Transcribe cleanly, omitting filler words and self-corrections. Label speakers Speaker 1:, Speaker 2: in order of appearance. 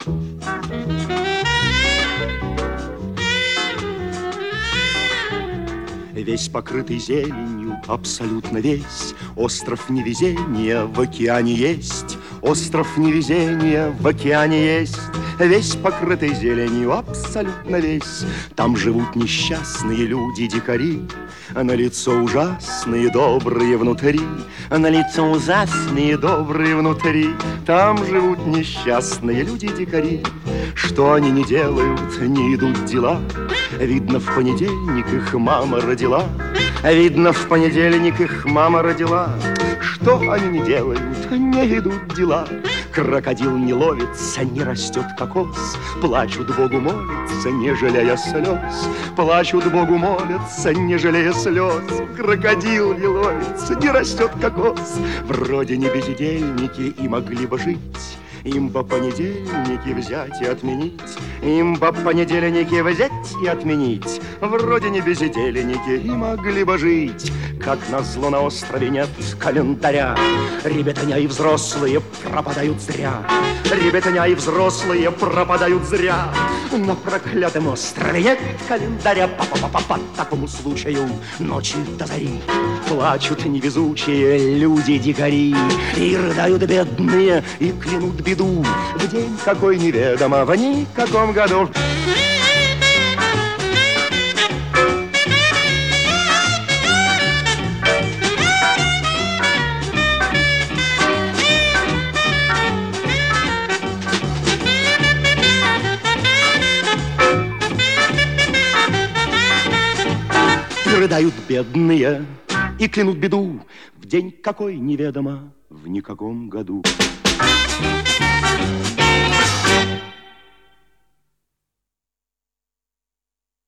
Speaker 1: Весь покрытый зеленью, абсолютно весь, остров невезения в океане есть. Остров невезения в океане есть, весь покрытый зеленью, абсолютно весь. Там живут несчастные люди-дикари, а на лицо ужасные, добрые внутри. А на лицо ужасные, добрые внутри. Там живут несчастные люди-дикари. Что они не делают, не идут дела. Видно, в понедельник их мама родила. Видно, в понедельник их мама родила. Что они не делают, не идут дела. Крокодил не ловится, не растет кокос. Плачут Богу, молятся, не жалея слез. Плачут Богу, молятся, не жалея слез. Крокодил не ловится, не растет кокос. Вроде не бездельники и могли бы жить. Им по понедельнике взять и отменить. Им по понедельнике взять и отменить. Вроде не бездельники и могли бы жить. Как назло на острове нет календаря. Ребятня и взрослые пропадают зря. Ребятня и взрослые пропадают зря. На проклятом острове нет календаря. По такому случаю ночи до зари плачут невезучие люди-дикари. И рыдают бедные, и клянут беду в день какой неведомо, в никаком году. Рыдают бедные и клянут беду в день какой неведомо, в никаком году.